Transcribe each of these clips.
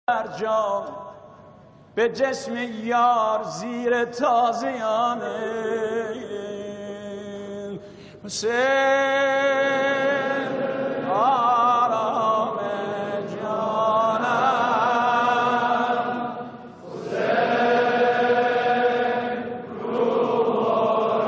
در جان به جسم یار زیر تازیانه حسین آرام جانم حسین روح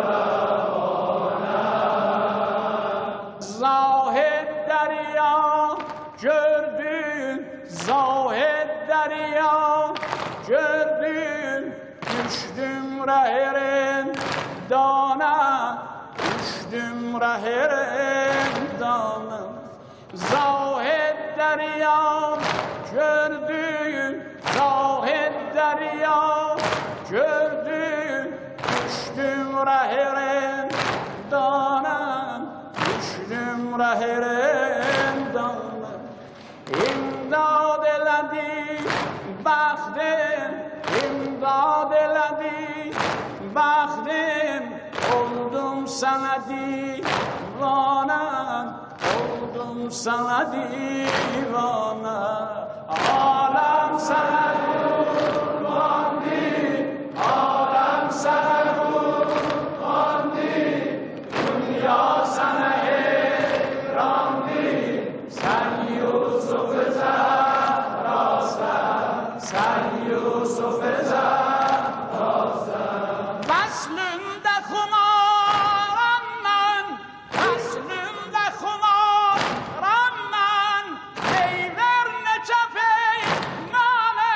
روانم زاهد دریا gördün zahid derya gördün düştüm reherin dana düştüm reherin dana zahid derya gördün zahid derya gördün düştüm reherin dana düştüm reherin dana İmdad eledi baktım, imdad eledi baktım, oldum sana divana, oldum sana divana, alem sana kurbandı, alem sana kurbandı, dünya sana heyrandı, sen Yusuf Zahra sen Yusuf Zahra Vaslında kumaram ben Vaslında kumaram ben Neyver ne çapey nane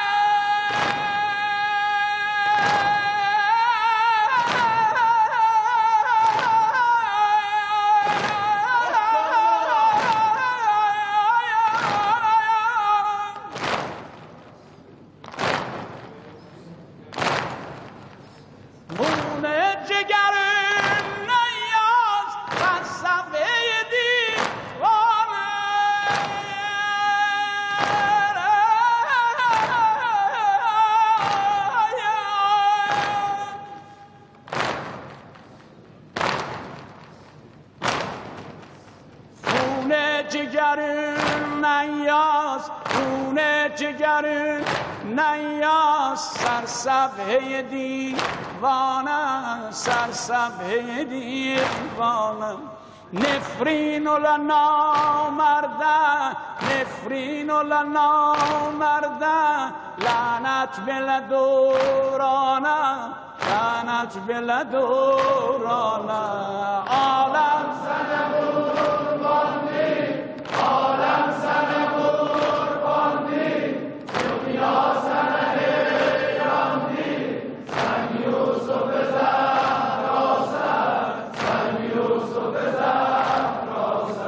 جگرن نیاز سر صفحه دیوانه سر صفحه دیوانه نفرین لنا مرده نفرین لنا مرده لعنت بل دورانه لعنت بل دورانه عالم سنه قربانی عالم سنه قربانی دنیا سنه هیراندی سن یوسف زهرا سن یوسف زهرا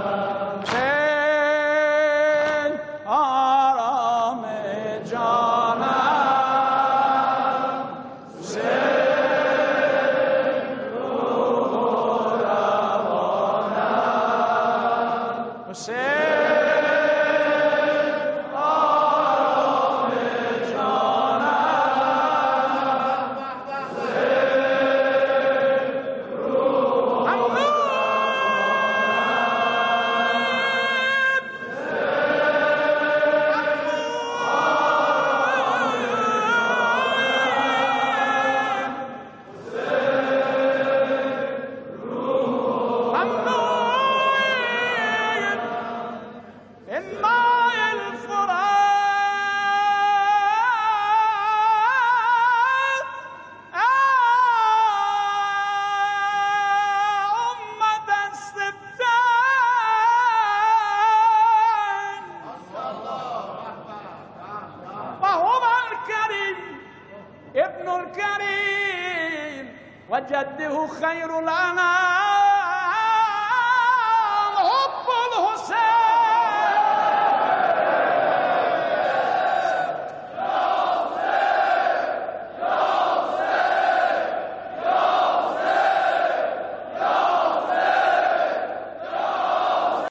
چه آرام جانم چه روح روانم چه ابن الكريم وجده خير الأنام